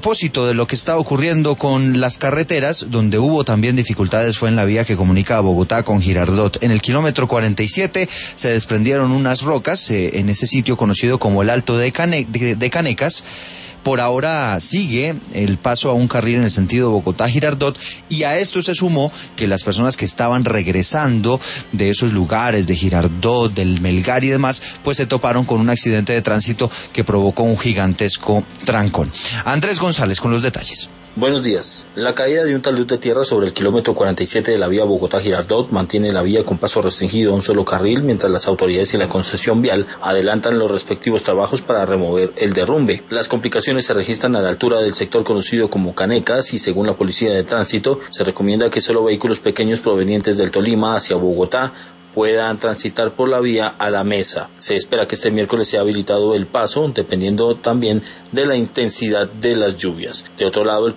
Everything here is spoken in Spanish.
Propósito de lo que está ocurriendo con las carreteras, donde hubo también dificultades fue en la vía que comunica a Bogotá con Girardot. En el kilómetro 47 se desprendieron unas rocas en ese sitio conocido como el Alto de Canecas. Por ahora sigue el paso a un carril en el sentido Bogotá-Girardot, y a esto se sumó que las personas que estaban regresando de esos lugares, de Girardot, del Melgar y demás, pues se toparon con un accidente de tránsito que provocó un gigantesco trancón. Andrés González con los detalles. Buenos días. La caída de un talud de tierra sobre el kilómetro 47 de la vía Bogotá-Girardot mantiene la vía con paso restringido a un solo carril, mientras las autoridades y la concesión vial adelantan los respectivos trabajos para remover el derrumbe. Las complicaciones se registran a la altura del sector conocido como Canecas y, según la Policía de Tránsito, se recomienda que solo vehículos pequeños provenientes del Tolima hacia Bogotá puedan transitar por la vía a La Mesa. Se espera que este miércoles sea habilitado el paso, dependiendo también de la intensidad de las lluvias. De otro lado, el